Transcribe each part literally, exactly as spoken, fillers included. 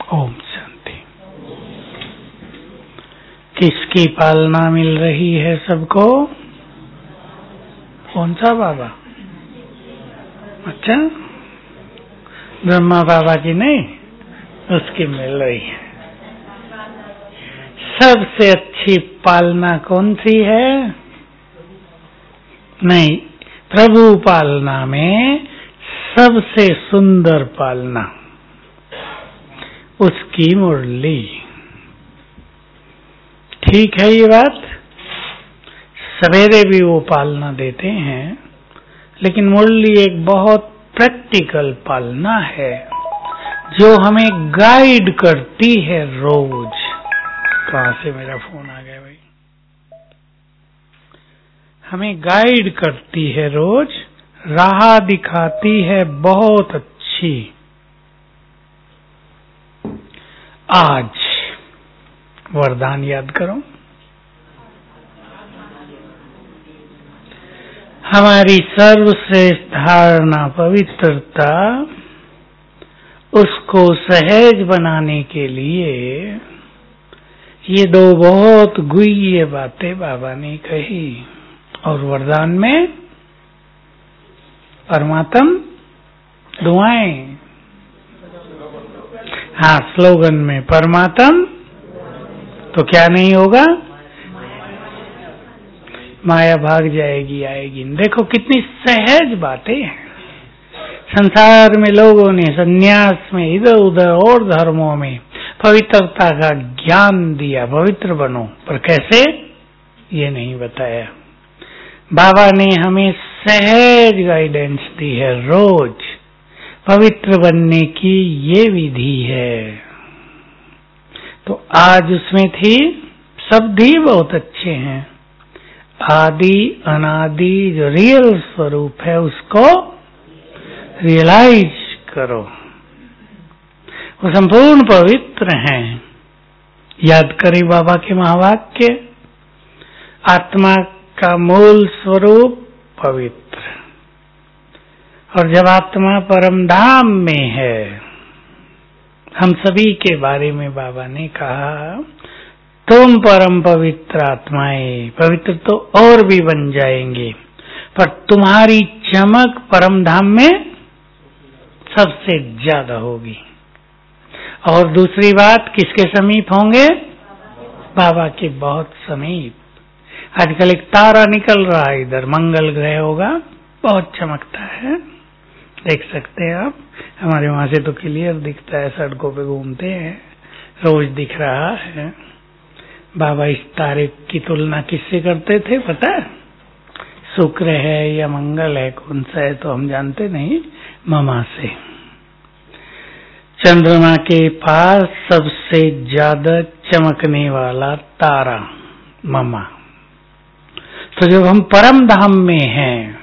ओम शांति। किसकी पालना मिल रही है सबको? कौन सा बाबा? अच्छा, ब्रह्मा बाबा की नहीं, उसकी मिल रही है। सबसे अच्छी पालना कौन सी है? नहीं, प्रभु पालना में सबसे सुंदर पालना उसकी मुरली। ठीक है ये बात। सवेरे भी वो पालना देते हैं, लेकिन मुरली एक बहुत प्रैक्टिकल पालना है जो हमें गाइड करती है रोज। कहाँ से मेरा फोन आ गया भाई? हमें गाइड करती है रोज, राह दिखाती है बहुत अच्छी। आज वरदान याद करो। हमारी सर्वश्रेष्ठ धारणा पवित्रता, उसको सहज बनाने के लिए ये दो बहुत गुह्य बातें बाबा ने कही। और वरदान में परमात्म दुआएं। हाँ, स्लोगन में परमात्म तो क्या नहीं होगा? माया भाग जाएगी, आएगी। देखो कितनी सहज बातें हैं। संसार में लोगों ने संन्यास में इधर उधर और धर्मों में पवित्रता का ज्ञान दिया, पवित्र बनो, पर कैसे ये नहीं बताया। बाबा ने हमें सहज गाइडेंस दी है। रोज पवित्र बनने की ये विधि है। तो आज उसमें थी, शब्द ही बहुत अच्छे हैं। आदि अनादि जो रियल स्वरूप है उसको रियलाइज करो। वो संपूर्ण पवित्र हैं। याद करें बाबा के महावाक्य, आत्मा का मूल स्वरूप पवित्र। और जब आत्मा परम धाम में है, हम सभी के बारे में बाबा ने कहा, तुम परम पवित्र आत्माएं, पवित्र तो और भी बन जाएंगे, पर तुम्हारी चमक परम धाम में सबसे ज्यादा होगी। और दूसरी बात, किसके समीप होंगे? बाबा के बहुत समीप। आजकल एक तारा निकल रहा है इधर, मंगल ग्रह होगा, बहुत चमकता है, देख सकते हैं आप। हमारे वहां से तो क्लियर दिखता है, सड़कों पे घूमते हैं, रोज दिख रहा है। बाबा इस तारे की तुलना किससे करते थे पता है? शुक्र है या मंगल है, कौन सा है तो हम जानते नहीं, ममा से। चंद्रमा के पास सबसे ज्यादा चमकने वाला तारा ममा। तो जब हम परम धाम में हैं,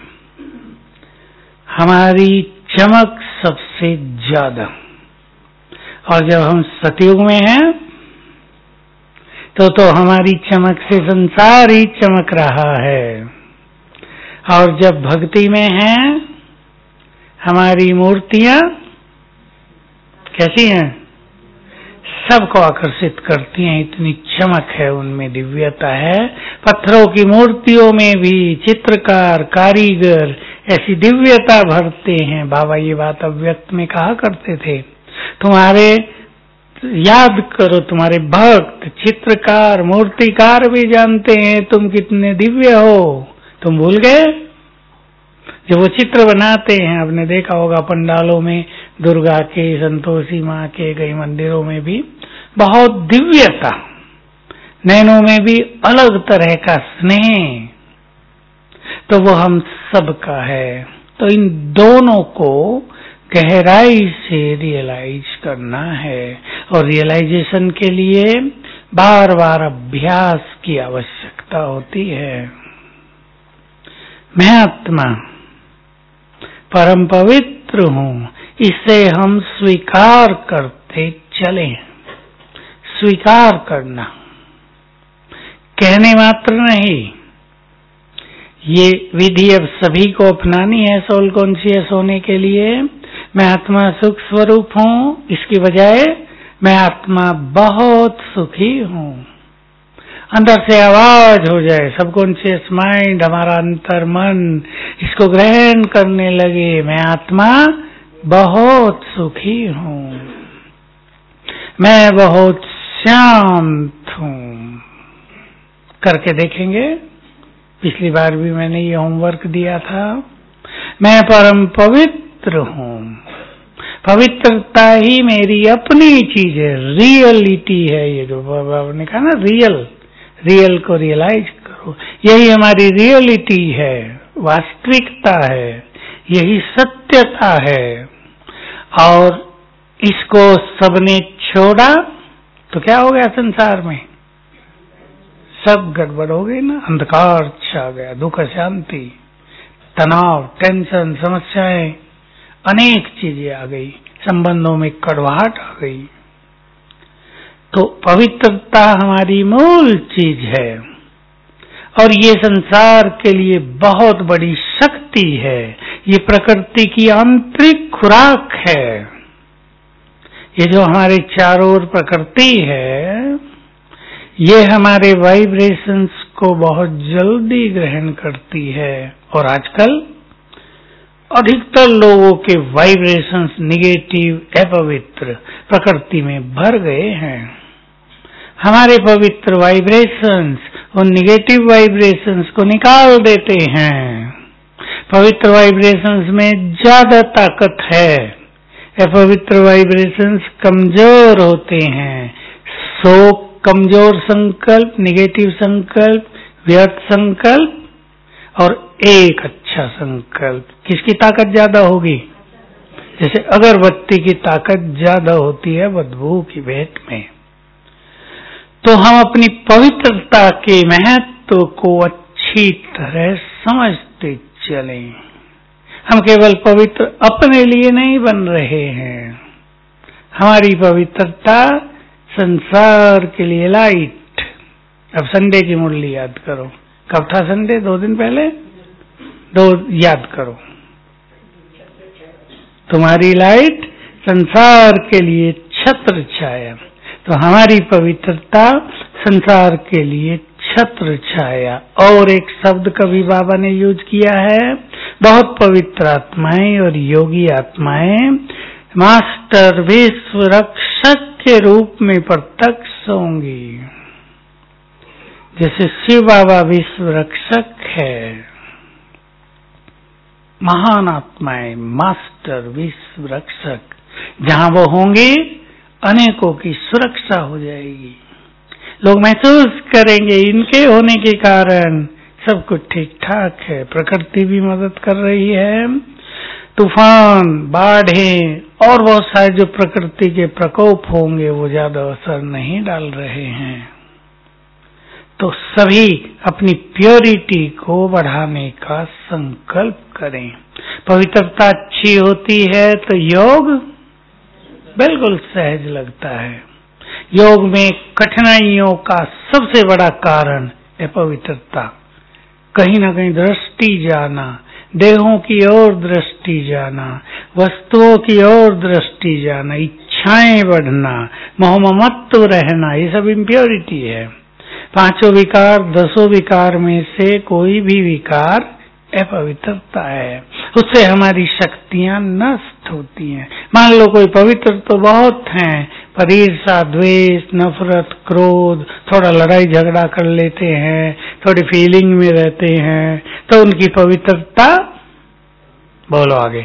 हमारी चमक सबसे ज्यादा। और जब हम सतयुग में हैं तो तो हमारी चमक से संसार ही चमक रहा है। और जब भक्ति में हैं, हमारी मूर्तियां कैसी हैं? सबको आकर्षित करती हैं, इतनी चमक है उनमें, दिव्यता है। पत्थरों की मूर्तियों में भी चित्रकार कारीगर ऐसी दिव्यता भरते हैं। बाबा ये बात अव्यक्त में कहा करते थे, तुम्हारे याद करो, तुम्हारे भक्त चित्रकार मूर्तिकार भी जानते हैं तुम कितने दिव्य हो। तुम भूल गए? जब वो चित्र बनाते हैं, आपने देखा होगा पंडालों में, दुर्गा के, संतोषी माँ के, कई मंदिरों में भी बहुत दिव्यता, नैनों में भी अलग तरह का स्नेह, तो वो हम सब का है। तो इन दोनों को गहराई से रियलाइज करना है, और रियलाइजेशन के लिए बार बार अभ्यास की आवश्यकता होती है। मैं आत्मा परम पवित्र हूँ, इसे हम स्वीकार करते चले। स्वीकार करना, कहने मात्र नहीं। ये विधि अब सभी को अपनानी है सोल कॉन्शियस होने के लिए। मैं आत्मा सुख स्वरूप हूँ, इसकी बजाय मैं आत्मा बहुत सुखी हूँ। अंदर से आवाज हो जाए, सबकॉन्शियस माइंड, हमारा अंतर मन इसको ग्रहण करने लगे, मैं आत्मा बहुत सुखी हूँ, मैं बहुत शांत हूँ। करके देखेंगे। पिछली बार भी मैंने ये होमवर्क दिया था। मैं परम पवित्र हूँ। पवित्रता ही मेरी अपनी चीज है, रियलिटी है। ये जो बाबा ने कहा ना, रियल रियल को रियलाइज करो, यही हमारी रियलिटी है, वास्तविकता है, यही सत्यता है। और इसको सबने छोड़ा तो क्या हो गया संसार में? सब गड़बड़ हो गई ना, अंधकार छा गया, दुख शांति, तनाव, टेंशन, समस्याएं, अनेक चीजें आ गई, संबंधों में कड़वाहट आ गई। तो पवित्रता हमारी मूल चीज है और ये संसार के लिए बहुत बड़ी शक्ति है। ये प्रकृति की आंतरिक खुराक है। ये जो हमारे चारों ओर प्रकृति है, ये हमारे वाइब्रेशंस को बहुत जल्दी ग्रहण करती है। और आजकल अधिकतर लोगों के वाइब्रेशंस निगेटिव, अपवित्र प्रकृति में भर गए हैं। हमारे पवित्र वाइब्रेशंस उन निगेटिव वाइब्रेशंस को निकाल देते हैं। पवित्र वाइब्रेशंस में ज्यादा ताकत है, अपवित्र वाइब्रेशंस कमजोर होते हैं। शोक, कमजोर संकल्प, निगेटिव संकल्प, व्यर्थ संकल्प और एक अच्छा संकल्प, किसकी ताकत ज्यादा होगी? जैसे अगरबत्ती की ताकत ज्यादा होती है बदबू की भेंट में। तो हम अपनी पवित्रता के महत्व को अच्छी तरह समझते चलें। हम केवल पवित्र अपने लिए नहीं बन रहे हैं, हमारी पवित्रता संसार के लिए लाइट। अब संडे की मुरली याद करो, कब था संडे? दो दिन पहले। दो याद करो, तुम्हारी लाइट संसार के लिए छत्र छाया। तो हमारी पवित्रता संसार के लिए छत्र छाया। और एक शब्द कभी बाबा ने यूज किया है, बहुत पवित्र आत्माएं और योगी आत्माएं मास्टर विश्व रक्षक के रूप में प्रत्यक्ष होंगी। जैसे शिव बाबा विश्व रक्षक है, महान आत्माएं मास्टर विश्व रक्षक, जहां वो होंगे अनेकों की सुरक्षा हो जाएगी। लोग महसूस करेंगे इनके होने के कारण सब कुछ ठीक ठाक है, प्रकृति भी मदद कर रही है। तूफान, बाढ़ें और बहुत सारे जो प्रकृति के प्रकोप होंगे वो ज्यादा असर नहीं डाल रहे हैं। तो सभी अपनी प्योरिटी को बढ़ाने का संकल्प करें। पवित्रता अच्छी होती है तो योग बिल्कुल सहज लगता है। योग में कठिनाइयों का सबसे बड़ा कारण है पवित्रता। कहीं ना कहीं दृष्टि जाना, देहों की ओर दृष्टि जाना, वस्तुओं की ओर दृष्टि जाना, इच्छाएं बढ़ना, मोहमत्व रहना, ये सब इम्प्योरिटी है। पांचों विकार, दसों विकार में से कोई भी विकार अपवित्रता है, उससे हमारी शक्तियां नष्ट होती हैं। मान लो कोई पवित्र तो बहुत हैं, पर ईर्ष्या, द्वेष, नफरत, क्रोध, थोड़ा लड़ाई झगड़ा कर लेते हैं, थोड़ी फीलिंग में रहते हैं, तो उनकी पवित्रता, बोलो आगे,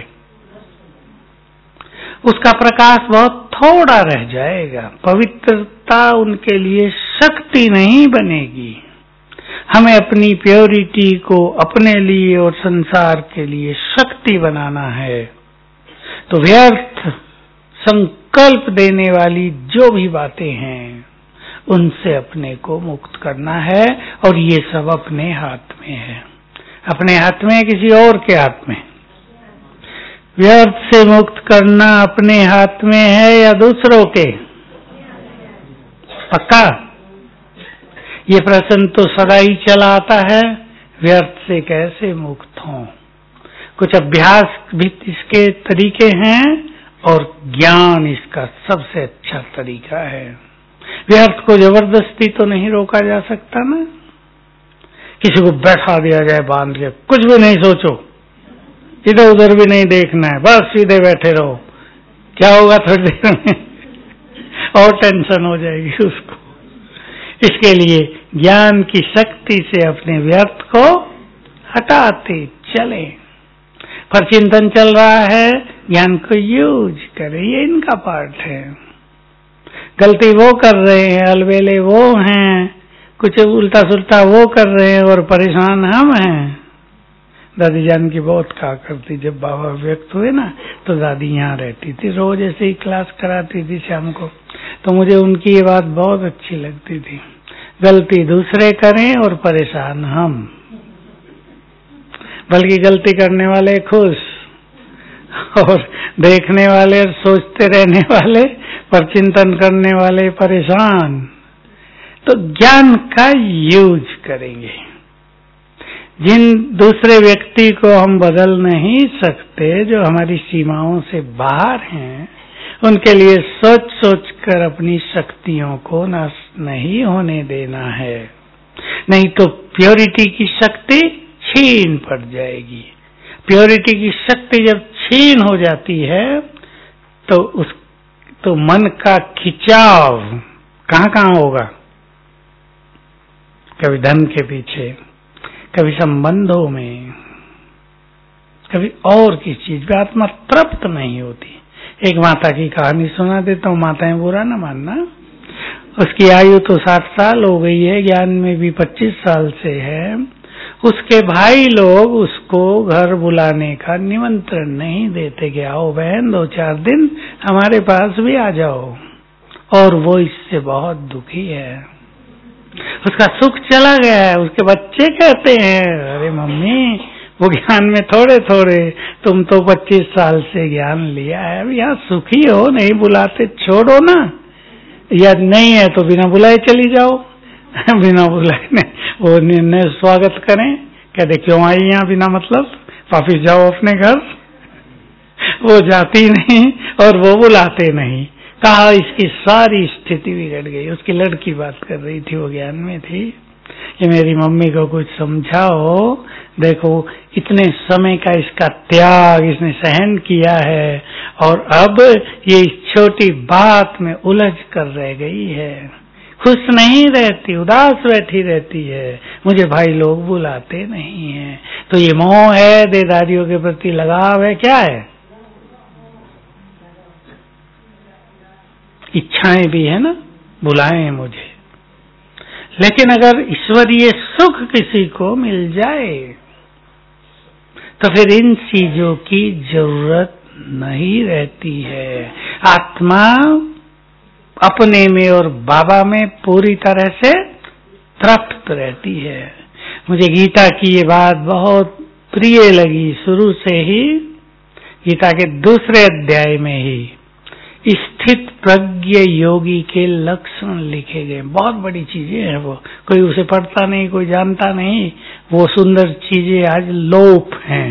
उसका प्रकाश बहुत थोड़ा रह जाएगा। पवित्रता उनके लिए शक्ति नहीं बनेगी। हमें अपनी प्योरिटी को अपने लिए और संसार के लिए शक्ति बनाना है। तो व्यर्थ संकल्प देने वाली जो भी बातें हैं उनसे अपने को मुक्त करना है। और ये सब अपने हाथ में है। अपने हाथ में, किसी और के हाथ में? व्यर्थ से मुक्त करना अपने हाथ में है या दूसरों के? पक्का? ये प्रश्न तो सदा ही चला आता है, व्यर्थ से कैसे मुक्त हों? कुछ अभ्यास भी इसके तरीके हैं और ज्ञान इसका सबसे अच्छा तरीका है। व्यर्थ को जबरदस्ती तो नहीं रोका जा सकता ना। किसी को बैठा दिया जाए बांध के, कुछ भी नहीं सोचो, इधर उधर भी नहीं देखना है, बस सीधे बैठे रहो, क्या होगा थोड़ी देर में और टेंशन हो जाएगी उसको। इसके लिए ज्ञान की शक्ति से अपने व्यर्थ को हटाते चले। पर चिंतन चल रहा है, ज्ञान को यूज करें, ये इनका पार्ट है। गलती वो कर रहे हैं, अलबेले वो हैं, कुछ उल्टा सुल्टा वो कर रहे हैं और परेशान हम हैं। दादी जान की बहुत कहा करती, जब बाबा व्यक्त हुए ना तो दादी यहाँ रहती थी, रोज ऐसे ही क्लास कराती थी शाम को। तो मुझे उनकी ये बात बहुत अच्छी लगती थी, गलती दूसरे करें और परेशान हम, बल्कि गलती करने वाले खुश और देखने वाले और सोचते रहने वाले पर चिंतन करने वाले परेशान। तो ज्ञान का यूज करेंगे। जिन दूसरे व्यक्ति को हम बदल नहीं सकते, जो हमारी सीमाओं से बाहर हैं, उनके लिए सोच सोच कर अपनी शक्तियों को नष्ट नहीं होने देना है, नहीं तो प्योरिटी की शक्ति छीन पड़ जाएगी। प्योरिटी की शक्ति जब छीन हो जाती है तो उस तो मन का खिंचाव कहाँ कहाँ होगा, कभी धन के पीछे, कभी संबंधों में, कभी और किसी चीज पे। आत्मा तृप्त नहीं होती। एक माता की कहानी सुना देता हूँ, माताएं बुरा न मानना। उसकी आयु तो साठ साल हो गई है, ज्ञान में भी पच्चीस साल से है। उसके भाई लोग उसको घर बुलाने का निमंत्रण नहीं देते कि आओ बहन दो चार दिन हमारे पास भी आ जाओ, और वो इससे बहुत दुखी है। उसका सुख चला गया है। उसके बच्चे कहते हैं, अरे मम्मी वो ज्ञान में थोड़े थोड़े, तुम तो पच्चीस साल से ज्ञान लिया है, अब यहाँ सुखी हो, नहीं बुलाते छोड़ो ना, या नहीं है तो बिना बुलाए चली जाओ। बिना बुलाए नहीं, वो निर्णय स्वागत करें, कहते क्यों आई यहाँ बिना मतलब, वापिस जाओ अपने घर। वो जाती नहीं और वो बुलाते नहीं। कहा इसकी सारी स्थिति बिगड़ गई। उसकी लड़की बात कर रही थी, वो ज्ञान में थी, कि मेरी मम्मी को कुछ समझाओ, देखो इतने समय का इसका त्याग इसने सहन किया है और अब ये इस छोटी बात में उलझ कर रह गई है, खुश नहीं रहती, उदास बैठी रहती है, मुझे भाई लोग बुलाते नहीं हैं। तो ये मोह है, देदारियों के प्रति लगाव है, क्या है? इच्छाएं भी है ना, बुलाएं मुझे। लेकिन अगर ईश्वरीय सुख किसी को मिल जाए तो फिर इन चीजों की जरूरत नहीं रहती है। आत्मा अपने में और बाबा में पूरी तरह से तृप्त रहती है। मुझे गीता की ये बात बहुत प्रिय लगी शुरू से ही। गीता के दूसरे अध्याय में ही स्थित प्रज्ञ योगी के लक्षण लिखे गए। बहुत बड़ी चीजें हैं वो, कोई उसे पढ़ता नहीं, कोई जानता नहीं। वो सुंदर चीजें आज लोप हैं।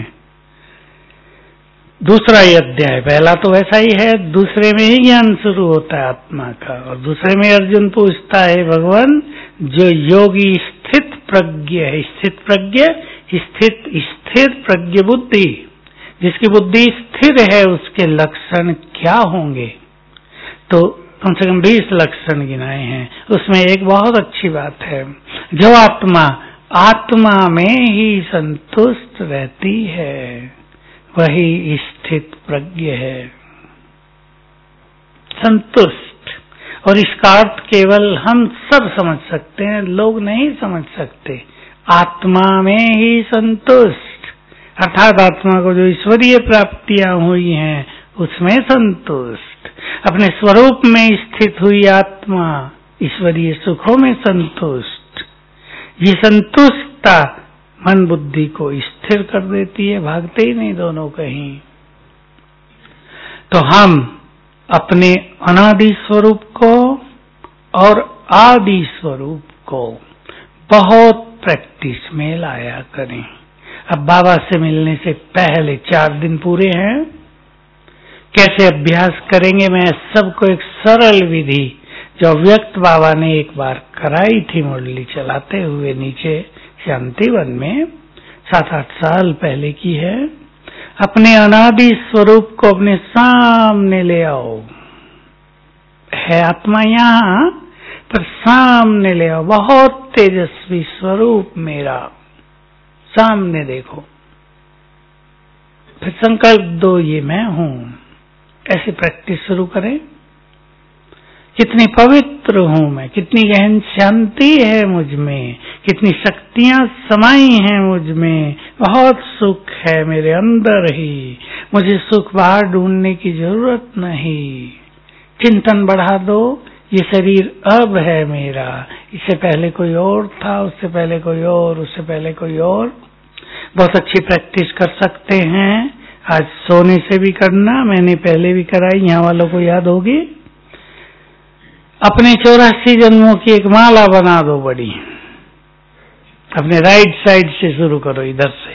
दूसरा ही अध्याय, पहला तो वैसा ही है, दूसरे में ही ज्ञान शुरू होता है आत्मा का। और दूसरे में अर्जुन पूछता है, भगवान जो योगी स्थित प्रज्ञ है, स्थित प्रज्ञ, स्थित स्थिर प्रज्ञ बुद्धि, जिसकी बुद्धि स्थिर है, उसके लक्षण क्या होंगे? तो कम से कम बीस लक्षण गिनाए हैं। उसमें एक बहुत अच्छी बात है, जो आत्मा आत्मा में ही संतुष्ट रहती है वही स्थित प्रज्ञ है, संतुष्ट। और इसका अर्थ केवल हम सब समझ सकते हैं, लोग नहीं समझ सकते। आत्मा में ही संतुष्ट, अर्थात आत्मा को जो ईश्वरीय प्राप्तियां हुई हैं उसमें संतुष्ट। अपने स्वरूप में स्थित हुई आत्मा ईश्वरीय सुखों में संतुष्ट। ये संतुष्टता मन बुद्धि को स्थिर कर देती है, भागते ही नहीं दोनों कहीं। तो हम अपने अनादि स्वरूप को और आदि स्वरूप को बहुत प्रैक्टिस में लाया करें। अब बाबा से मिलने से पहले चार दिन पूरे हैं, कैसे अभ्यास करेंगे, मैं सबको एक सरल विधि जो व्यक्त बाबा ने एक बार कराई थी मुरली चलाते हुए नीचे शांतिवन में, सात आठ साल पहले की है। अपने अनादि स्वरूप को अपने सामने ले आओ। है आत्मा यहाँ, पर सामने ले आओ। बहुत तेजस्वी स्वरूप मेरा सामने देखो। फिर संकल्प दो, ये मैं हूं। ऐसी प्रैक्टिस शुरू करें। कितनी पवित्र हूं मैं, कितनी गहन शांति है मुझ में, कितनी शक्तियां समाई हैं मुझ में, बहुत सुख है मेरे अंदर ही, मुझे सुख बाहर ढूंढने की जरूरत नहीं। चिंतन बढ़ा दो, ये शरीर अब है मेरा, इससे पहले कोई और था, उससे पहले कोई और, उससे पहले कोई और। बहुत अच्छी प्रैक्टिस कर सकते हैं। आज सोने से भी करना, मैंने पहले भी कराई, यहाँ वालों को याद होगी। अपने चौरासी जन्मों की एक माला बना दो बड़ी, अपने राइट साइड से शुरू करो, इधर से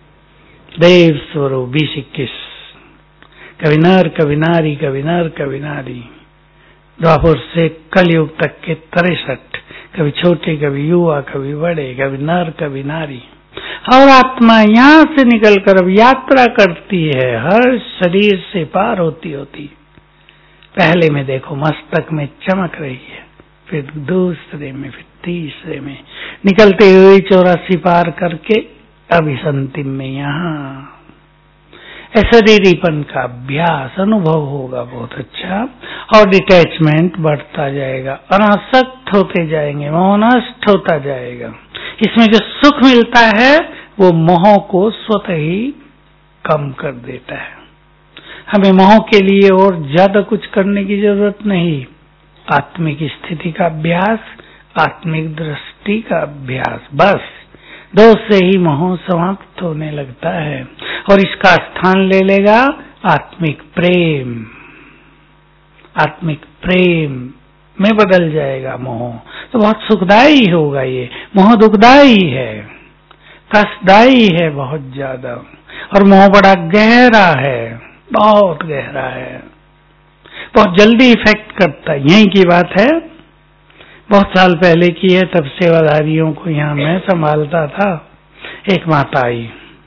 देव स्वरूप बीस इक्कीस, कभी नर कभी नारी, कभी नर कभी नारी, द्वापर से कलयुग तक के तिरसठ, कभी छोटे कभी युवा कभी बड़े, कभी नर कभी नारी। और आत्मा यहाँ से निकलकर अब यात्रा करती है, हर शरीर से पार होती होती। पहले में देखो मस्तक में चमक रही है, फिर दूसरे में, फिर तीसरे में, निकलते हुए चौरासी पार करके अब इस अंतिम में यहाँ शरीरीपन का अभ्यास अनुभव होगा बहुत अच्छा, और डिटैचमेंट बढ़ता जाएगा, अनासक्त होते जाएंगे, मोह नष्ट होता जाएगा। इसमें जो सुख मिलता है वो मोह को स्वतः ही कम कर देता है। हमें मोह के लिए और ज्यादा कुछ करने की जरूरत नहीं। आत्मिक स्थिति का अभ्यास, आत्मिक दृष्टि का अभ्यास, बस दो से ही मोह समाप्त होने लगता है और इसका स्थान ले लेगा आत्मिक प्रेम। आत्मिक प्रेम में बदल जाएगा मोह, तो बहुत सुखदायी होगा। ये मोह दुखदायी है, कष्टदायी है बहुत ज्यादा, और मोह बड़ा गहरा है, बहुत गहरा है, बहुत जल्दी इफेक्ट करता है। यही की बात है, बहुत साल पहले की है, तब सेवाधारियों को यहाँ मैं संभालता था। एक माता आई,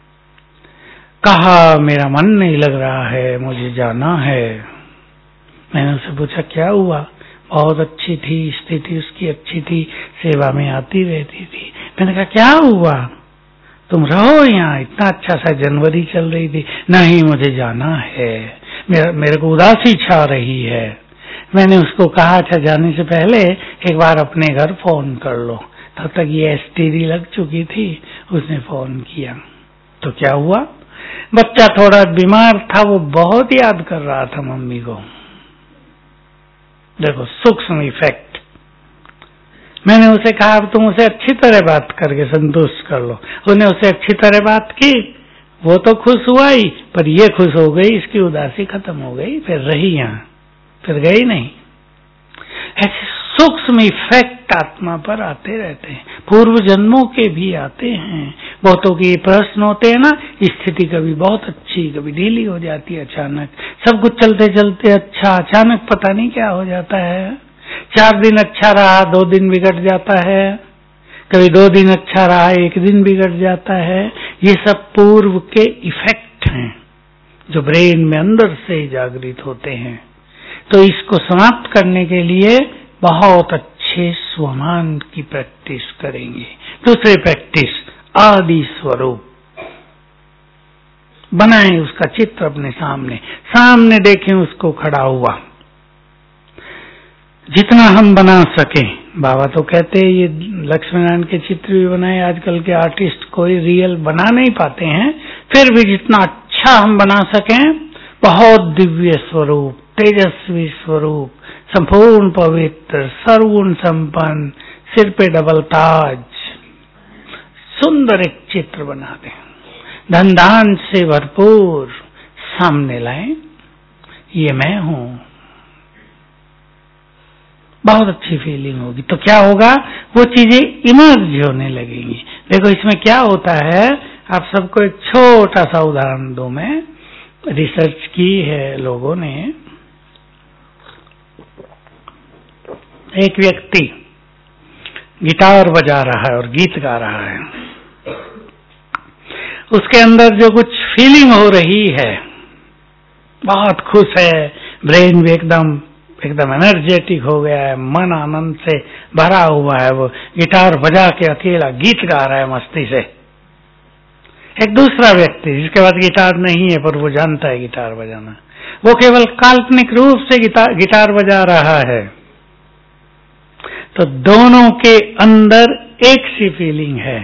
कहा मेरा मन नहीं लग रहा है, मुझे जाना है। मैंने उससे पूछा क्या हुआ? बहुत अच्छी थी स्थिति उसकी, अच्छी थी, सेवा में आती रहती थी। मैंने कहा क्या हुआ, तुम रहो यहाँ, इतना अच्छा सा जनवरी चल रही थी। नहीं मुझे जाना है, मेरा मेरे को उदासी छा रही है। मैंने उसको कहा अच्छा जाने से पहले एक बार अपने घर फोन कर लो। तब तक ये एसटीडी लग चुकी थी, उसने फोन किया। तो क्या हुआ, बच्चा थोड़ा बीमार था, वो बहुत याद कर रहा था मम्मी को। देखो सूक्ष्म इफेक्ट। मैंने उसे कहा अब तुम उसे अच्छी तरह बात करके संतुष्ट कर लो। उसने उसे अच्छी तरह बात की, वो तो खुश हुआ ही, पर ये खुश हो गई, इसकी उदासी खत्म हो गई, फिर रही यहाँ, फिर गई नहीं। ऐसे सूक्ष्म इफेक्ट आत्मा पर आते रहते हैं, पूर्व जन्मों के भी आते हैं। बहुतों के प्रश्न होते हैं ना, स्थिति कभी बहुत अच्छी, कभी ढीली हो जाती है, अचानक सब कुछ चलते चलते अच्छा, अचानक पता नहीं क्या हो जाता है। चार दिन अच्छा रहा, दो दिन बिगड़ जाता है, कभी दो दिन अच्छा रहा, एक दिन बिगड़ जाता है। ये सब पूर्व के इफेक्ट हैं जो ब्रेन में अंदर से जागृत होते हैं। तो इसको समाप्त करने के लिए बहुत अच्छे स्वमान की प्रैक्टिस करेंगे। दूसरी प्रैक्टिस, आदि स्वरूप बनाएं, उसका चित्र अपने सामने सामने देखें उसको खड़ा हुआ, जितना हम बना सके। बाबा तो कहते हैं ये लक्ष्मी नारायण के चित्र भी बनाए, आजकल के आर्टिस्ट कोई रियल बना नहीं पाते हैं, फिर भी जितना अच्छा हम बना सकें। बहुत दिव्य स्वरूप, तेजस्वी स्वरूप, संपूर्ण पवित्र, सर्वगुण संपन्न, सिर पे डबल ताज, सुंदर एक चित्र बना दें, धन दान से भरपूर सामने लाएं, ये मैं हूं। बहुत अच्छी फीलिंग होगी। तो क्या होगा, वो चीजें इमर्ज होने लगेंगी। देखो इसमें क्या होता है, आप सबको एक छोटा सा उदाहरण दूं मैं। रिसर्च की है लोगों ने। एक व्यक्ति गिटार बजा रहा है और गीत गा रहा है, उसके अंदर जो कुछ फीलिंग हो रही है, बहुत खुश है, ब्रेन भी एकदम एकदम एनर्जेटिक हो गया है, मन आनंद से भरा हुआ है, वो गिटार बजा के अकेला गीत गा रहा है मस्ती से। एक दूसरा व्यक्ति जिसके पास गिटार नहीं है पर वो जानता है गिटार बजाना, वो केवल काल्पनिक रूप से गिटार गिटार बजा रहा है। तो दोनों के अंदर एक सी फीलिंग है।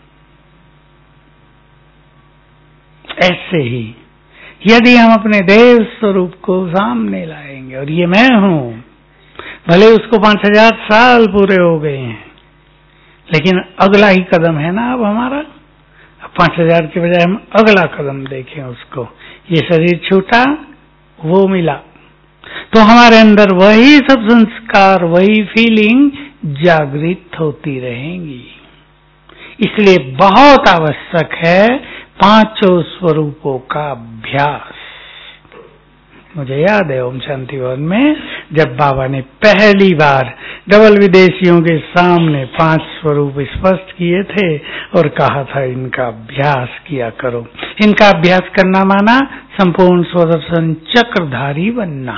ऐसे ही यदि हम अपने देव स्वरूप को सामने लाएंगे, और ये मैं हूं, भले उसको पांच हजार साल पूरे हो गए हैं, लेकिन अगला ही कदम है ना अब हमारा। अब पांच हजार के बजाय हम अगला कदम देखें उसको, ये शरीर छूटा, वो मिला, तो हमारे अंदर वही सब संस्कार, वही फीलिंग जागृत होती रहेंगी। इसलिए बहुत आवश्यक है पांचों स्वरूपों का अभ्यास। मुझे याद है ओम शांति भवन में जब बाबा ने पहली बार डबल विदेशियों के सामने पांच स्वरूप स्पष्ट किए थे और कहा था इनका अभ्यास किया करो। इनका अभ्यास करना माना संपूर्ण स्वदर्शन चक्रधारी बनना,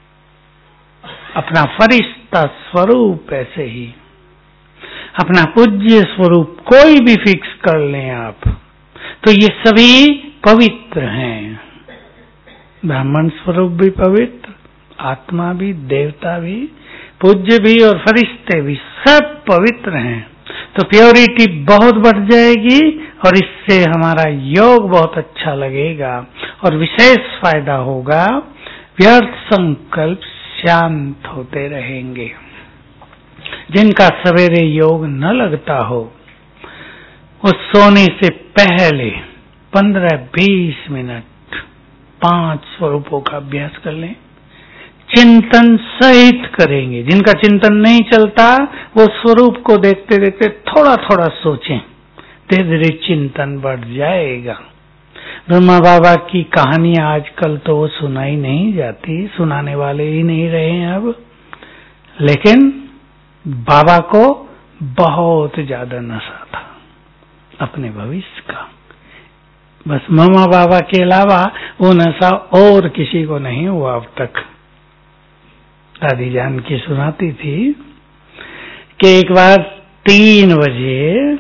अपना फरिश्ता स्वरूप, ऐसे ही अपना पूज्य स्वरूप कोई भी फिक्स कर लें आप, तो ये सभी पवित्र हैं। ब्राह्मण स्वरूप भी पवित्र, आत्मा भी, देवता भी, पूज्य भी और फरिश्ते भी, सब पवित्र हैं। तो प्योरिटी बहुत बढ़ जाएगी और इससे हमारा योग बहुत अच्छा लगेगा और विशेष फायदा होगा। व्यर्थ संकल्प शांत होते रहेंगे। जिनका सवेरे योग न लगता हो, वो सोने से पहले पंद्रह बीस मिनट पांच स्वरूपों का अभ्यास कर लें, चिंतन सहित करेंगे। जिनका चिंतन नहीं चलता वो स्वरूप को देखते देखते थोड़ा थोड़ा सोचें, धीरे धीरे चिंतन बढ़ जाएगा। ब्रह्मा बाबा की कहानियां आजकल तो वो सुनाई नहीं जाती, सुनाने वाले ही नहीं रहे हैं अब, लेकिन बाबा को बहुत ज्यादा नशा था अपने भविष्य का। बस मामा बाबा के अलावा वो नशा और किसी को नहीं हुआ अब तक। दादी जान की सुनाती थी कि एक बार तीन बजे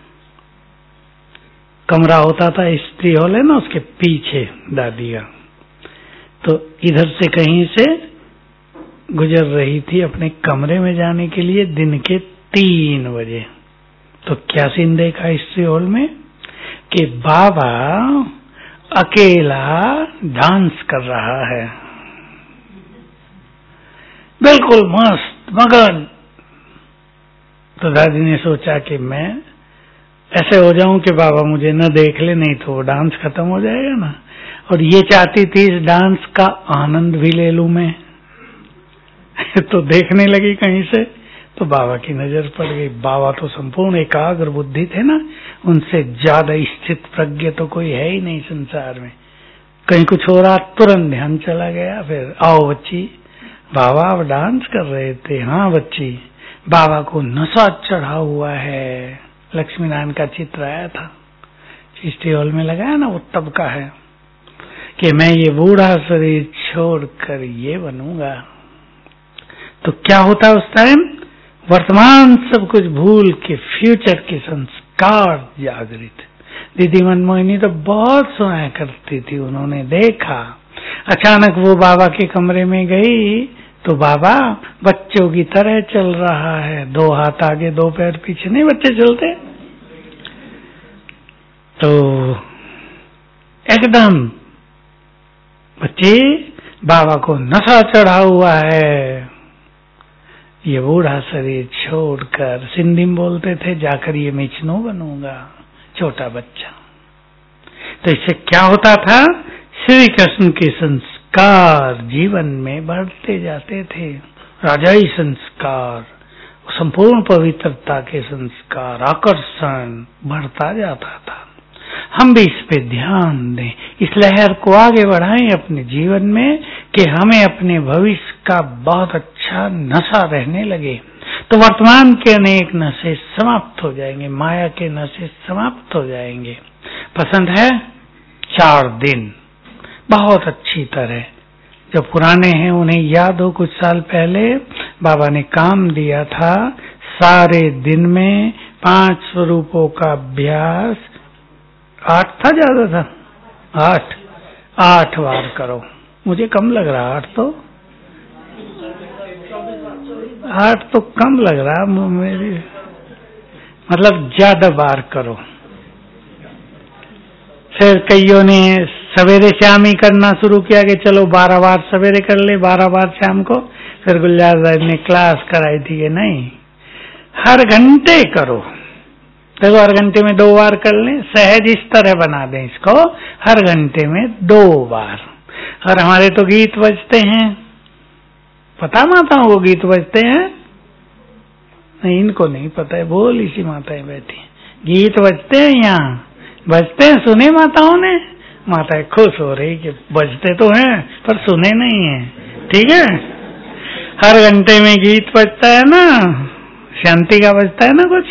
कमरा होता था, स्त्री हॉल है ना, उसके पीछे दादी का, तो इधर से कहीं से गुजर रही थी अपने कमरे में जाने के लिए दिन के तीन बजे। तो क्या सीन देखा स्त्री हॉल में कि बाबा अकेला डांस कर रहा है, बिल्कुल मस्त मगन। तो दादी ने सोचा कि मैं ऐसे हो जाऊं कि बाबा मुझे न देख ले, नहीं तो वो डांस खत्म हो जाएगा ना। और ये चाहती थी इस डांस का आनंद भी ले लूं मैं। तो देखने लगी कहीं से, तो बाबा की नजर पड़ गई। बाबा तो संपूर्ण एकाग्र बुद्धि थे ना, उनसे ज्यादा स्थित प्रज्ञ तो कोई है ही नहीं संसार में। कहीं कुछ हो रहा तुरंत ध्यान चला गया। फिर आओ बच्ची, बाबा अब डांस कर रहे थे। हाँ बच्ची, बाबा को नशा चढ़ा हुआ है। लक्ष्मी नारायण का चित्र आया था, चिश्ती हॉल में लगाया ना, वो तब का है कि मैं ये बूढ़ा शरीर छोड़कर ये बनूंगा। तो क्या होता है उस टाइम, वर्तमान सब कुछ भूल के फ्यूचर के संस्कार जागृत। दीदी मनमोहिनी तो बहुत सुनाया करती थी, उन्होंने देखा। अचानक वो बाबा के कमरे में गई तो बाबा बच्चों की तरह चल रहा है, दो हाथ आगे दो पैर पीछे, नहीं बच्चे चलते। तो एकदम बच्चे, बाबा को नशा चढ़ा हुआ है, ये बूढ़ा शरीर छोड़कर, सिंधी में बोलते थे, जाकर ये मिचनो बनूंगा, छोटा बच्चा। तो इससे क्या होता था, श्री कृष्ण के संस्कार जीवन में बढ़ते जाते थे। राजाई संस्कार, संपूर्ण पवित्रता के संस्कार, आकर्षण बढ़ता जाता था। हम भी इस पे ध्यान दें, इस लहर को आगे बढ़ाएं अपने जीवन में कि हमें अपने भविष्य का बहुत अच्छा नशा रहने लगे। तो वर्तमान के अनेक नशे समाप्त हो जाएंगे, माया के नशे समाप्त हो जाएंगे। पसंद है? चार दिन बहुत अच्छी तरह, जो पुराने हैं उन्हें याद हो, कुछ साल पहले बाबा ने काम दिया था, सारे दिन में पांच स्वरूपों का अभ्यास, आठ था ज्यादा था, आठ आठ बार करो। मुझे कम लग रहा, आठ तो आठ तो कम लग रहा मेरी, मतलब ज्यादा बार करो। फिर कईयों ने सवेरे शाम ही करना शुरू किया कि चलो बारह बार सवेरे कर ले, बारह बार शाम को। फिर गुलजार साहब ने क्लास कराई थी कि नहीं, हर घंटे करो। देखो हर घंटे में दो बार कर लें, सहज इस तरह बना दें इसको, हर घंटे में दो बार। और हमारे तो गीत बजते हैं, पता माताओं को गीत बजते हैं? नहीं, इनको नहीं पता है, भोली सी माताएं बैठी हैं। गीत बजते हैं यहाँ, बजते हैं, सुने माताओं ने? माताएं खुश हो रही कि बजते तो हैं पर सुने नहीं हैं। ठीक है, हर घंटे में गीत बजता है ना, शांति का बजता है ना कुछ।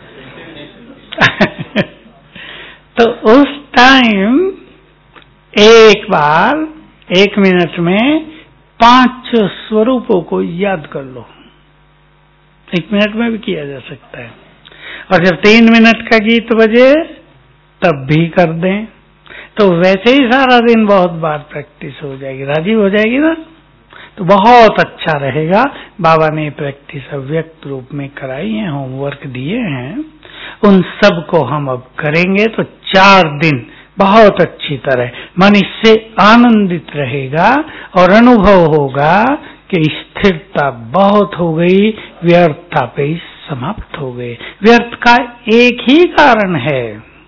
तो उस टाइम एक बार एक मिनट में पांच स्वरूपों को याद कर लो। एक मिनट में भी किया जा सकता है। और जब तीन मिनट का गीत बजे तब भी कर दें, तो वैसे ही सारा दिन बहुत बार प्रैक्टिस हो जाएगी, राजी हो जाएगी ना, तो बहुत अच्छा रहेगा। बाबा ने प्रैक्टिस अव्यक्त रूप में कराई है, होमवर्क दिए हैं, उन सब को हम अब करेंगे। तो चार दिन बहुत अच्छी तरह मन इससे आनंदित रहेगा और अनुभव होगा कि स्थिरता बहुत हो गई, व्यर्थता पे ही समाप्त हो गए। व्यर्थ का एक ही कारण है,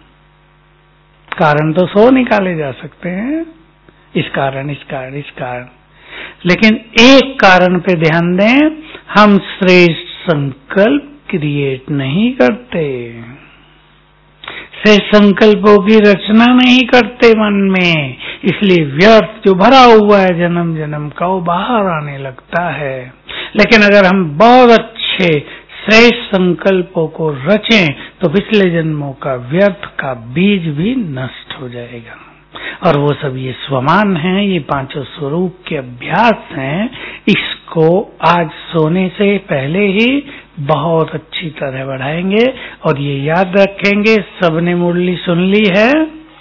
कारण तो सौ निकाले जा सकते हैं, इस कारण इस कारण इस कारण, लेकिन एक कारण पे ध्यान दें, हम श्रेष्ठ संकल्प क्रिएट नहीं करते, श्रेष्ठ संकल्पों की रचना नहीं करते मन में, इसलिए व्यर्थ जो भरा हुआ है जन्म जन्म का वो बाहर आने लगता है। लेकिन अगर हम बहुत अच्छे श्रेष्ठ संकल्पों को रचें तो पिछले जन्मों का व्यर्थ का बीज भी नष्ट हो जाएगा। और वो सब ये स्वमान हैं, ये पांचों स्वरूप के अभ्यास हैं। इसको आज सोने से पहले ही बहुत अच्छी तरह बढ़ाएंगे और ये याद रखेंगे। सबने मुरली सुन ली है,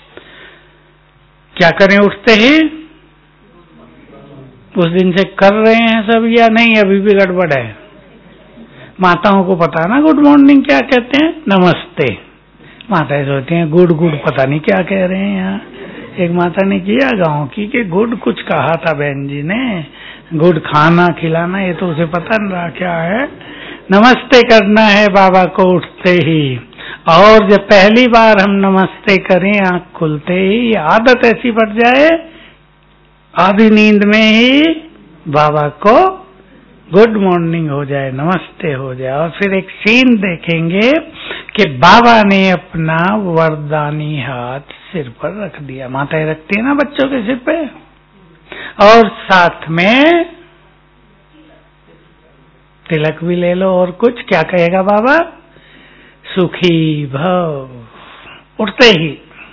क्या करें उठते ही? उस दिन से कर रहे हैं सब या नहीं? अभी भी गड़बड़ है। माताओं को पता ना गुड मॉर्निंग क्या कहते हैं? नमस्ते। माताएं सोचती हैं गुड गुड पता नहीं क्या कह रहे हैं यहाँ। एक माता ने किया गांव की कि गुड कुछ कहा था बहन जी ने, गुड खाना खिलाना, ये तो उसे पता नहीं रहा क्या है। नमस्ते करना है बाबा को उठते ही, और जब पहली बार हम नमस्ते करें आंख खुलते ही, आदत ऐसी पड़ जाए आधी नींद में ही बाबा को गुड मॉर्निंग हो जाए, नमस्ते हो जाए। और फिर एक सीन देखेंगे कि बाबा ने अपना वरदानी हाथ सिर पर रख दिया, माताएं रखती है ना बच्चों के सिर पे, और साथ में तिलक भी ले लो। और कुछ क्या कहेगा बाबा? सुखी भव। उठते ही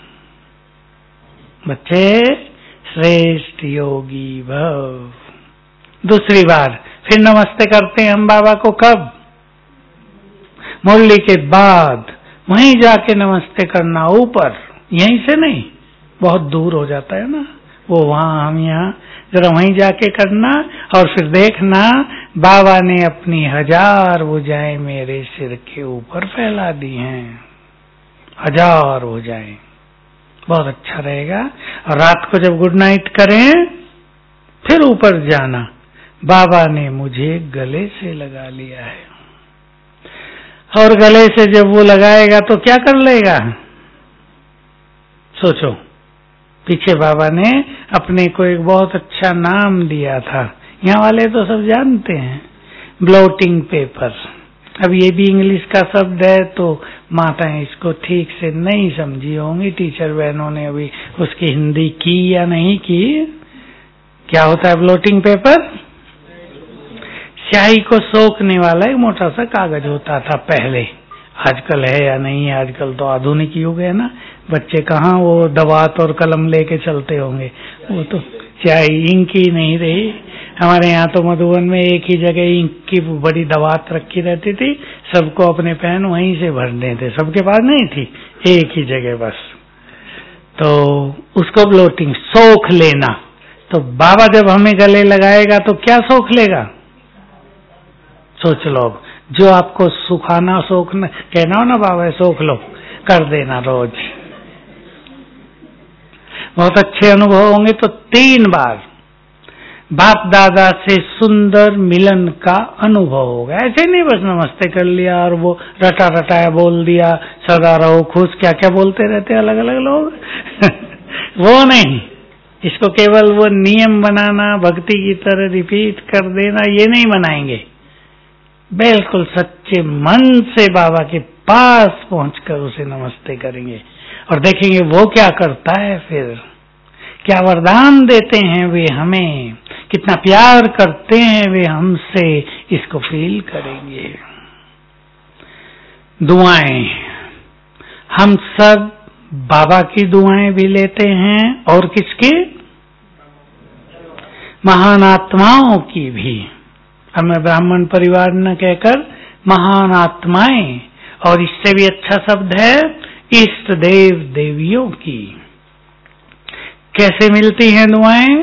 बच्चे श्रेष्ठ योगी भव। दूसरी बार फिर नमस्ते करते हैं हम बाबा को, कब? मुरली के बाद वहीं जाके नमस्ते करना, ऊपर, यहीं से नहीं, बहुत दूर हो जाता है ना वो, वहां हम यहाँ, जरा वहीं जाके करना। और फिर देखना बाबा ने अपनी हजार भुजाएं मेरे सिर के ऊपर फैला दी हैं, हजार भुजाएं, बहुत अच्छा रहेगा। और रात को जब गुड नाइट करें फिर ऊपर जाना, बाबा ने मुझे गले से लगा लिया है। और गले से जब वो लगाएगा तो क्या कर लेगा? सोचो, पीछे बाबा ने अपने को एक बहुत अच्छा नाम दिया था, यहाँ वाले तो सब जानते हैं, ब्लोटिंग पेपर। अब ये भी इंग्लिश का शब्द है तो माताएं इसको ठीक से नहीं समझी होंगी। टीचर बहनों ने अभी उसकी हिंदी की या नहीं की। क्या होता है ब्लोटिंग पेपर? स्याही को सोखने वाला एक मोटा सा कागज होता था पहले, आजकल है या नहीं है, आजकल तो आधुनिक युग है ना, बच्चे कहाँ वो दवात और कलम लेके चलते होंगे, वो तो स्याही इंक ही नहीं रही। हमारे यहाँ तो मधुबन में एक ही जगह इंक की बड़ी दवात रखी रहती थी, सबको अपने पेन वहीं से भरने थे, सबके पास नहीं थी, एक ही जगह बस। तो उसको ब्लोटिंग, सोख लेना। तो बाबा जब हमें गले लगाएगा तो क्या सोख लेगा? सोच लो, जो आपको सुखाना सोखना कहना हो ना, बाबा सोख लो, कर देना रोज। बहुत अच्छे अनुभव होंगे। तो तीन बार बाप दादा से सुंदर मिलन का अनुभव होगा। ऐसे नहीं बस नमस्ते कर लिया और वो रटा रटाया बोल दिया, सदा रहो खुश, क्या क्या बोलते रहते अलग अलग लोग वो नहीं, इसको केवल वो नियम बनाना, भक्ति की तरह रिपीट कर देना, ये नहीं बनाएंगे। बिल्कुल सच्चे मन से बाबा के पास पहुंचकर उसे नमस्ते करेंगे और देखेंगे वो क्या करता है, फिर क्या वरदान देते हैं वे हमें, कितना प्यार करते हैं वे हमसे, इसको फील करेंगे। दुआएं, हम सब बाबा की दुआएं भी लेते हैं और किसकी? महान आत्माओं की भी। हमें ब्राह्मण परिवार न कहकर महान आत्माएं, और इससे भी अच्छा शब्द है इष्ट देव देवियों की। कैसे मिलती हैं दुआएं?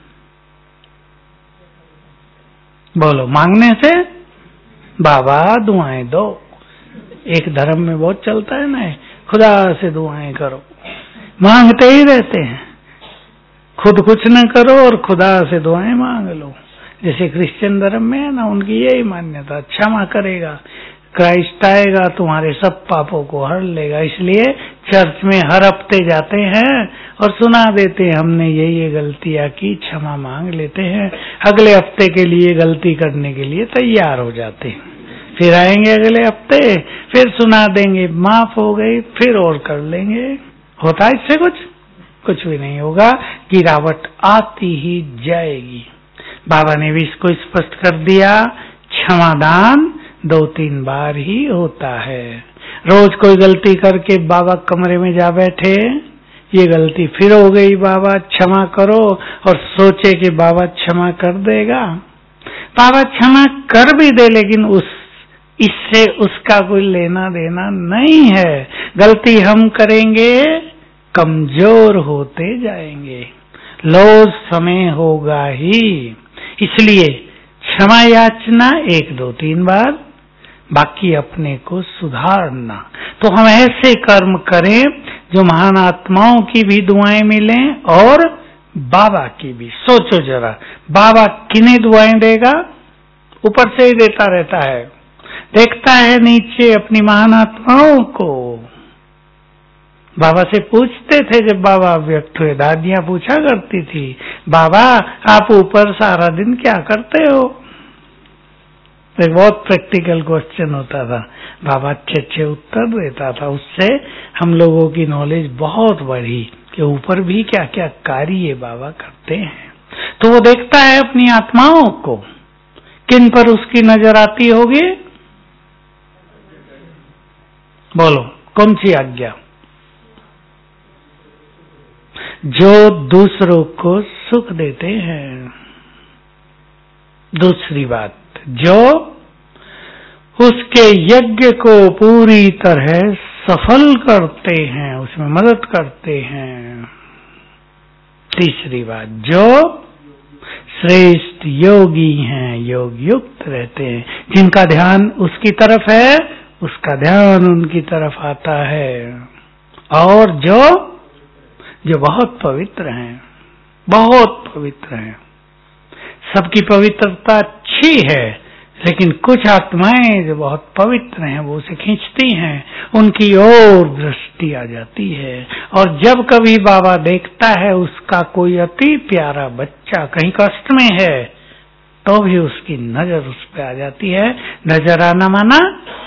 बोलो, मांगने से? बाबा दुआएं दो। एक धर्म में बहुत चलता है ना, खुदा से दुआएं करो, मांगते ही रहते हैं, खुद कुछ न करो और खुदा से दुआएं मांग लो। जैसे क्रिश्चियन धर्म में है ना, उनकी यही मान्यता, क्षमा करेगा, क्राइस्ट आएगा तुम्हारे सब पापों को हर लेगा। इसलिए चर्च में हर हफ्ते जाते हैं और सुना देते हैं, हमने ये ये गलतियां की, क्षमा मांग लेते हैं, अगले हफ्ते के लिए गलती करने के लिए तैयार हो जाते हैं। फिर आएंगे अगले हफ्ते, फिर सुना देंगे, माफ हो गई, फिर और कर लेंगे। होता है इससे कुछ? कुछ भी नहीं होगा, गिरावट आती ही जाएगी। बाबा ने भी इसको स्पष्ट कर दिया, क्षमादान दो तीन बार ही होता है। रोज कोई गलती करके बाबा कमरे में जा बैठे, ये गलती फिर हो गई, बाबा क्षमा करो, और सोचे कि बाबा क्षमा कर देगा। बाबा क्षमा कर भी दे, लेकिन उस इससे उसका कोई लेना देना नहीं है। गलती हम करेंगे, कमजोर होते जाएंगे, लॉस समय होगा ही। इसलिए क्षमा याचना एक दो तीन बार, बाकी अपने को सुधारना। तो हम ऐसे कर्म करें जो महान आत्माओं की भी दुआएं मिलें और बाबा की भी। सोचो जरा, बाबा किन्हें दुआएं देगा? ऊपर से ही देता रहता है, देखता है नीचे अपनी महान आत्माओं को। बाबा से पूछते थे, जब बाबा व्यक्त हुए, दादियां पूछा करती थी, बाबा आप ऊपर सारा दिन क्या करते हो? एक बहुत प्रैक्टिकल क्वेश्चन होता था, बाबा अच्छे अच्छे उत्तर देता था। उससे हम लोगों की नॉलेज बहुत बढ़ी कि ऊपर भी क्या क्या कार्य बाबा करते हैं। तो वो देखता है अपनी आत्माओं को, किन पर उसकी नजर आती होगी? बोलो, कौन सी आज्ञा? जो दूसरों को सुख देते हैं। दूसरी बात, जो उसके यज्ञ को पूरी तरह सफल करते हैं, उसमें मदद करते हैं। तीसरी बात, जो श्रेष्ठ योगी हैं, योग युक्त रहते हैं, जिनका ध्यान उसकी तरफ है, उसका ध्यान उनकी तरफ आता है। और जो जो बहुत पवित्र हैं, बहुत पवित्र हैं। सबकी पवित्रता अच्छी है, लेकिन कुछ आत्माएं जो बहुत पवित्र हैं वो उसे खींचती हैं, उनकी ओर दृष्टि आ जाती है। और जब कभी बाबा देखता है उसका कोई अति प्यारा बच्चा कहीं कष्ट में है, तो भी उसकी नजर उस पे आ जाती है। नजर आना माना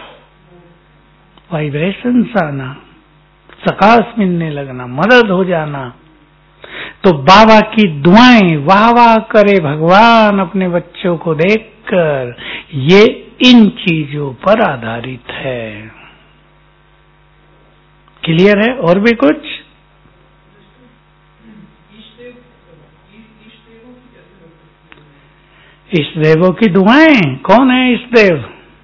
वाइब्रेशंस आना, प्रकाश मिलने लगना, मदद हो जाना। तो बाबा की दुआएं वाह वाह करे भगवान अपने बच्चों को देखकर, ये इन चीजों पर आधारित है। क्लियर है? और भी कुछ? इष्ट देवों की दुआएं, कौन है इष्ट देव?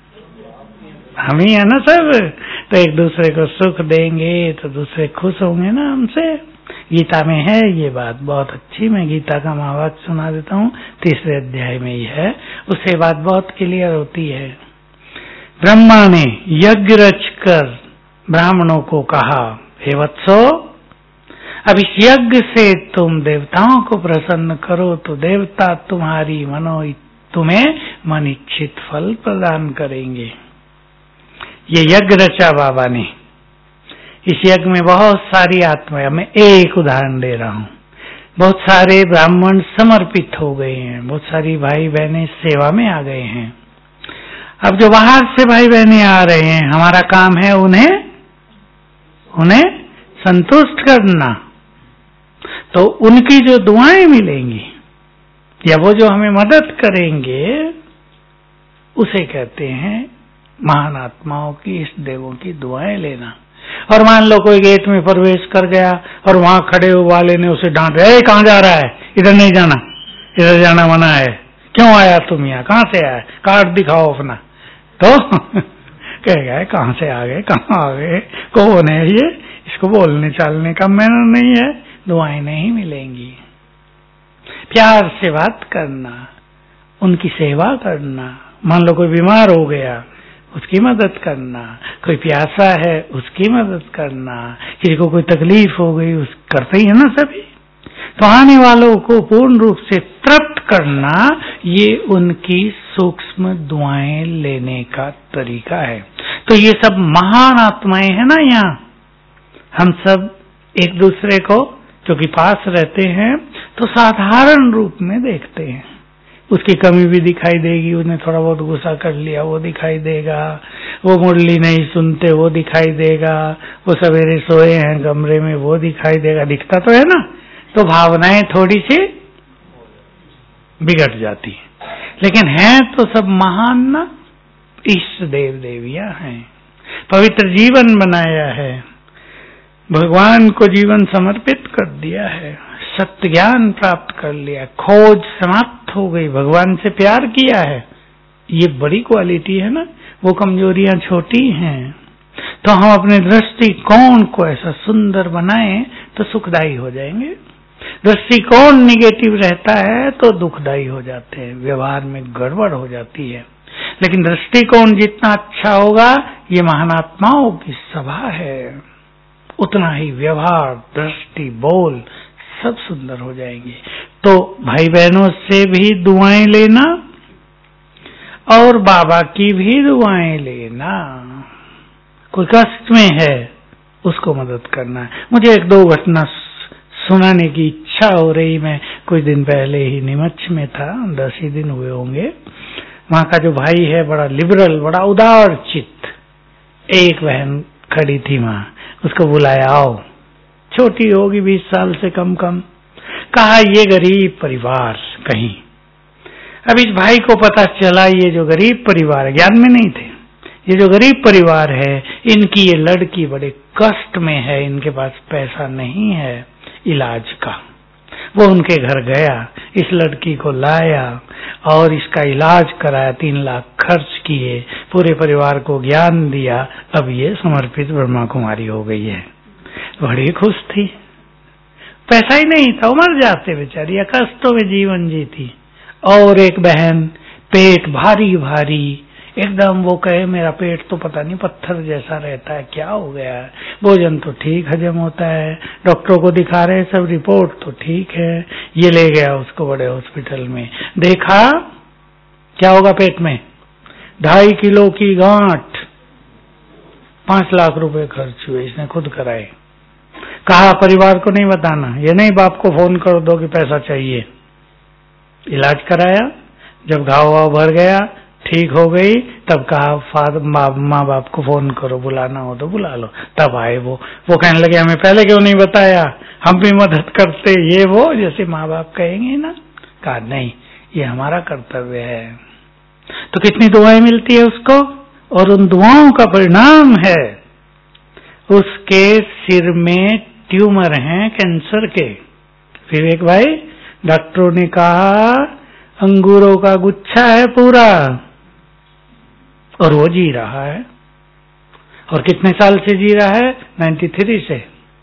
हम ही है ना सब। तो एक दूसरे को सुख देंगे तो दूसरे खुश होंगे ना हमसे। गीता में है ये बात बहुत अच्छी। मैं गीता का महावाक्य सुना देता हूँ, तीसरे अध्याय में ही है, उससे बात बहुत क्लियर होती है। ब्रह्मा ने यज्ञ रचकर ब्राह्मणों को कहा, हे वत्सो, अब इस यज्ञ से तुम देवताओं को प्रसन्न करो तो देवता तुम्हारी मनो तुम्हें मन इच्छित फल प्रदान करेंगे। ये यज्ञ रचा बाबा ने। इस यज्ञ में बहुत सारी आत्माएं, मैं एक उदाहरण दे रहा हूँ, बहुत सारे ब्राह्मण समर्पित हो गए हैं, बहुत सारी भाई बहनें सेवा में आ गए हैं। अब जो बाहर से भाई बहनें आ रहे हैं, हमारा काम है उन्हें उन्हें संतुष्ट करना। तो उनकी जो दुआएं मिलेंगी या वो जो हमें मदद करेंगे, उसे कहते हैं महान आत्माओं की, इष्ट देवों की दुआएं लेना। और मान लो कोई गेट में प्रवेश कर गया और वहां खड़े वाले ने उसे डांट दिया, कहाँ जा रहा है, इधर नहीं जाना, इधर जाना मना है, क्यों आया तुम यहाँ, कहाँ से आया, कार्ड दिखाओ अपना। तो कहेगा कहाँ से आ गए, कहाँ आ गए, कौन है ये, इसको बोलने चालने का मैनर नहीं है, दुआएं नहीं मिलेंगी। प्यार से बात करना, उनकी सेवा करना। मान लो कोई बीमार हो गया, उसकी मदद करना, कोई प्यासा है उसकी मदद करना, किसी को कोई तकलीफ हो गई, उस करते ही है ना सभी। तो आने वालों को पूर्ण रूप से तृप्त करना, ये उनकी सूक्ष्म दुआएं लेने का तरीका है। तो ये सब महान आत्माएं हैं ना। यहाँ हम सब एक दूसरे को जो कि पास रहते हैं तो साधारण रूप में देखते हैं। उसकी कमी भी दिखाई देगी, उसने थोड़ा बहुत गुस्सा कर लिया वो दिखाई देगा, वो मुरली नहीं सुनते वो दिखाई देगा, वो सवेरे सोए हैं कमरे में वो दिखाई देगा, दिखता तो है ना। तो भावनाएं थोड़ी सी बिगड़ जाती हैं, लेकिन हैं तो सब महान ना, इष्ट देव देवियां हैं। पवित्र जीवन बनाया है, भगवान को जीवन समर्पित कर दिया है, सत्य ज्ञान प्राप्त कर लिया, खोज समाप्त हो गई, भगवान से प्यार किया है। ये बड़ी क्वालिटी है ना। वो कमजोरियां छोटी हैं। तो हम अपने दृष्टिकोण को ऐसा सुंदर बनाएं तो सुखदायी हो जाएंगे। दृष्टिकोण निगेटिव रहता है तो दुखदायी हो जाते हैं, व्यवहार में गड़बड़ हो जाती है। लेकिन दृष्टिकोण जितना अच्छा होगा, ये महान आत्माओं की सभा है, उतना ही व्यवहार, दृष्टि, बोल सब सुंदर हो जाएंगे। तो भाई बहनों से भी दुआएं लेना और बाबा की भी दुआएं लेना। कोई कष्ट में है उसको मदद करना है। मुझे एक दो घटना सुनाने की इच्छा हो रही। मैं कुछ दिन पहले ही नीमच में था, दस ही दिन हुए होंगे। वहां का जो भाई है बड़ा लिबरल, बड़ा उदार चित्त। एक बहन खड़ी थी वहां, उसको बुलाया, आओ, छोटी होगी बीस साल से कम कम। कहा ये गरीब परिवार कहीं। अब इस भाई को पता चला ये जो गरीब परिवार है, ज्ञान में नहीं थे, ये जो गरीब परिवार है इनकी ये लड़की बड़े कष्ट में है, इनके पास पैसा नहीं है इलाज का। वो उनके घर गया, इस लड़की को लाया और इसका इलाज कराया, तीन लाख खर्च किए, पूरे परिवार को ज्ञान दिया। अब ये समर्पित ब्रह्मा कुमारी हो गई है। बड़ी खुश थी। पैसा ही नहीं था, मर जाते बेचारी, कष्टों में जीवन जीती। और एक बहन पेट भारी भारी एकदम, वो कहे मेरा पेट तो पता नहीं पत्थर जैसा रहता है, क्या हो गया है। भोजन तो ठीक हजम होता है, डॉक्टरों को दिखा रहे सब रिपोर्ट तो ठीक है। ये ले गया उसको बड़े हॉस्पिटल में, देखा क्या होगा पेट में, ढाई किलो की गांठ, पांच लाख रुपए खर्च हुए, इसने खुद कराए। कहा परिवार को नहीं बताना, ये नहीं बाप को फोन कर दो कि पैसा चाहिए। इलाज कराया, जब घाव वाव भर गया, ठीक हो गई, तब कहा फादर माँ बाप को फोन करो, बुलाना हो तो बुला लो। तब आए वो वो कहने लगे हमें पहले क्यों नहीं बताया, हम भी मदद करते, ये वो जैसे माँ बाप कहेंगे ना। कहा नहीं, ये हमारा कर्तव्य है। तो कितनी दुआएं मिलती है उसको, और उन दुआओं का परिणाम है उसके सिर में ट्यूमर हैं कैंसर के। फिर एक भाई डॉक्टरों ने कहा अंगूरों का गुच्छा है पूरा, और वो जी रहा है। और कितने साल से जी रहा है, तिरानवे से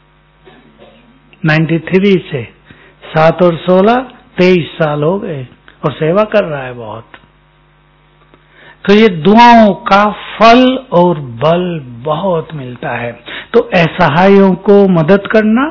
तिरानवे से सात और सोलह तेईस साल हो गए, और सेवा कर रहा है बहुत। तो ये दुआओं का फल और बल बहुत मिलता है। तो असहायों को मदद करना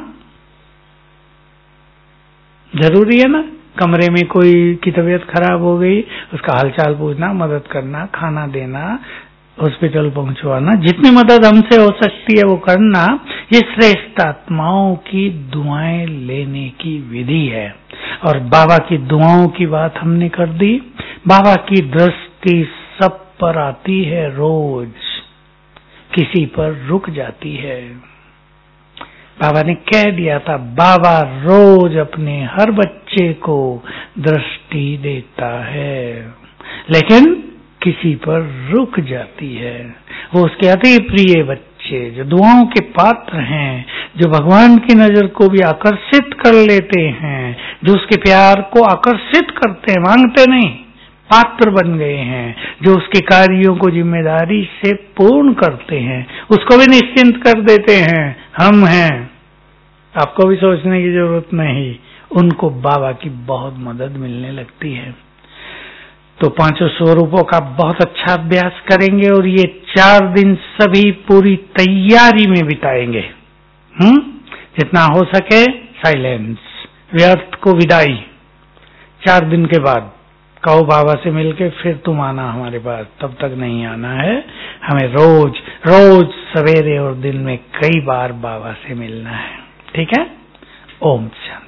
जरूरी है ना। कमरे में कोई की तबीयत खराब हो गई, उसका हालचाल पूछना, मदद करना, खाना देना, हॉस्पिटल पहुंचवाना, जितनी मदद हमसे हो सकती है वो करना, ये श्रेष्ठ आत्माओं की दुआएं लेने की विधि है। और बाबा की दुआओं की बात हमने कर दी। बाबा की दृष्टि सब पर आती है, रोज किसी पर रुक जाती है। बाबा ने कह दिया था, बाबा रोज अपने हर बच्चे को दृष्टि देता है, लेकिन किसी पर रुक जाती है। वो उसके अति प्रिय बच्चे जो दुआओं के पात्र हैं, जो भगवान की नजर को भी आकर्षित कर लेते हैं, जो उसके प्यार को आकर्षित करते हैं, मांगते नहीं, पात्र बन गए हैं, जो उसके कार्यों को जिम्मेदारी से पूर्ण करते हैं, उसको भी निश्चिंत कर देते हैं, हम हैं, आपको भी सोचने की जरूरत नहीं। उनको बाबा की बहुत मदद मिलने लगती है। तो पांचों स्वरूपों का बहुत अच्छा अभ्यास करेंगे, और ये चार दिन सभी पूरी तैयारी में बिताएंगे। हम्म जितना हो सके साइलेंस, व्यर्थ को विदाई। चार दिन के बाद कहो बाबा से मिलके फिर तुम आना हमारे पास, तब तक नहीं आना है। हमें रोज रोज सवेरे और दिन में कई बार बाबा से मिलना है। ठीक है। ओम शांति।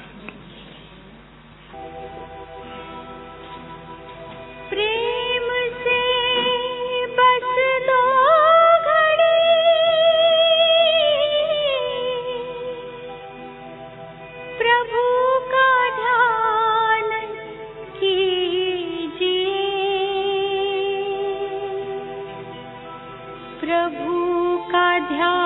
प्रेम से बस दो घड़ी प्रभु का ध्यान कीजिए, प्रभु का ध्यान